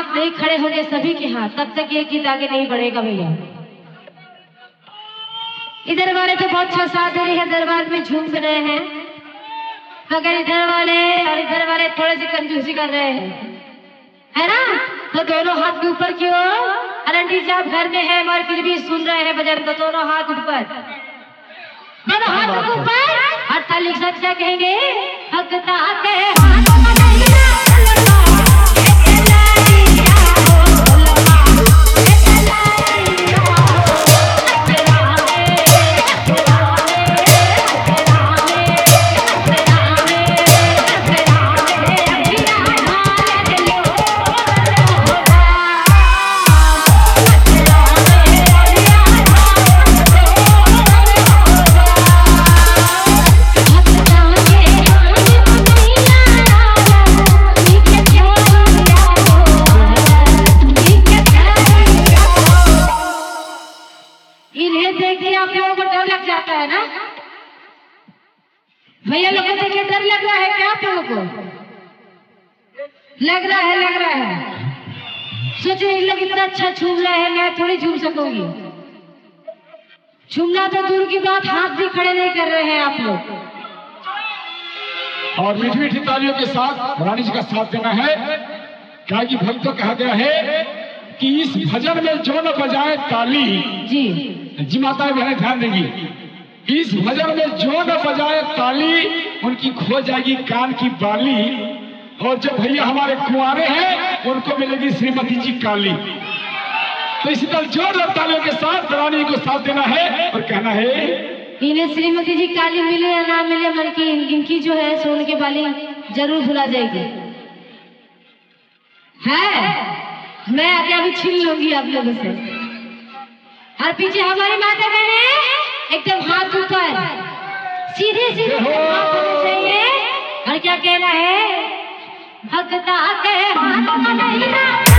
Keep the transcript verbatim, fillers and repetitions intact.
हाथ नहीं खड़े होंगे सभी के हाथ, तब तक ये गीत आगे नहीं बढ़ेगा भैया। इधर वाले तो बहुत अच्छा साथ दे रही है, दरबार में झूम रहे हैं, मगर इधर वाले और इधर वाले थोड़े से कंजूसी कर रहे हैं, है ना? तो दोनों हाथ के ऊपर की ओर, आंटी साहब घर में है मगर फिर भी सुन रहे हैं भजन, तो दोनों हाथ ऊपर, दोनों हाथ ऊपर, और ताली के साथ क्या कहेंगे? भक्ता के हाथ है ना भैया, लोगों को देखिए डर लग रहा है क्या आप लोगों को? लग रहा है, लग रहा है। सोच रहे लोग इतना अच्छा झूम रहे हैं, मैं थोड़ी झूम सकूंगी। झूमना तो दूर की बात, हाथ भी खड़े नहीं कर रहे हैं आप लोग। और मीठी मीठी तालियों के साथ रानी जी का साथ देना है, क्या कि भक्तों कहा गया है कि इस भजन में जो न बजाए ताली, जी जी माता बहने ध्यान देंगी, इस भजन में जो न बजाए ताली उनकी खो जाएगी कान की बाली, और जो भैया हमारे कुंवारे हैं उनको मिलेगी श्रीमती जी काली। तो इसी तरह जोरदार तालियों के साथ रानी को साथ देना है और कहना है, इन्हें श्रीमती जी काली मिले या ना मिले, मन की इनकी जो है सोने की बाली जरूर भुला जाएगी। है मैं आके अभी छीन लूंगी आप लोगों से। और पीछे हमारी माता बहने एकदम हाथ ऊपर, सीधे सीधे हाथ होने चाहिए। और क्या कहना है? भक्ता के हाथ में नहीं ना